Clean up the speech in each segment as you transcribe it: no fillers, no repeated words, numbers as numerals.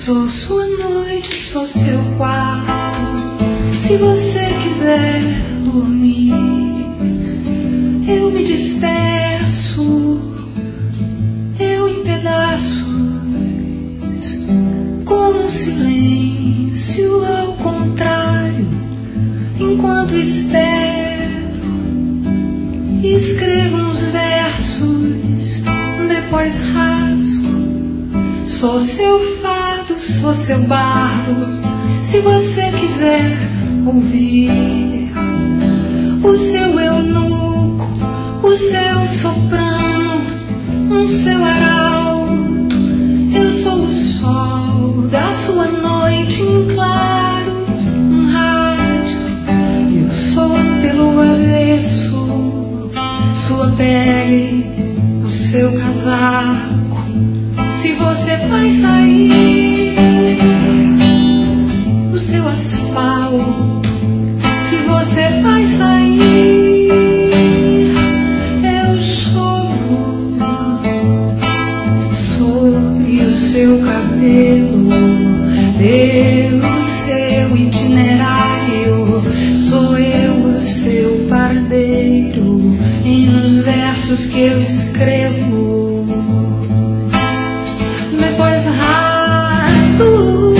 Sou sua noite, sou seu quarto. Se você quiser dormir, eu me disperso, eu em pedaços, como um silêncio ao contrário. Enquanto espero, escrevo uns versos, depois rasgo. Sou seu fado, sou seu bardo. Se você quiser ouvir o seu eunuco, o seu soprano, um seu arauto, eu sou o sol da sua noite em claro, um rádio. Eu sou pelo avesso, sua pele, o seu casaco. Se você vai sair, o seu asfalto. Se você vai sair, eu chovo sobre o seu cabelo, pelo seu itinerário. Sou eu o seu paradeiro em uns versos que eu escrevo. Depois rasgo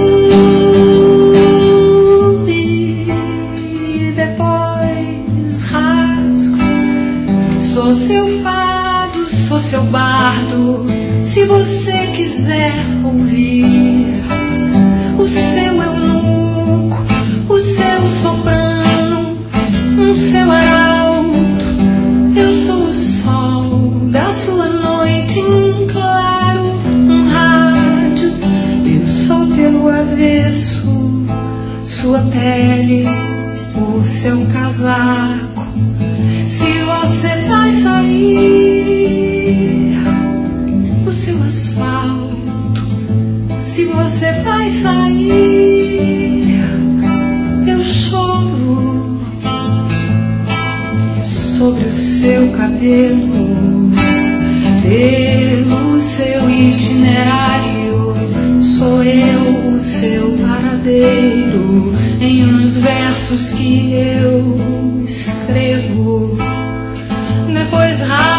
e depois rasgo. Sou seu fado, sou seu bardo. Se você quiser ouvir o seu eunuco, o seu soprano, um seu arauto, eu sou o sol da sua noite em claro, um rádio. Eu sou pelo avesso, sua pele, o seu casaco. Se você vai sair, o seu asfalto. Se você vai sair, eu chovo sobre o seu cabelo, pelo seu itinerário. Sou eu o seu paradeiro em uns versos que eu escrevo. Depois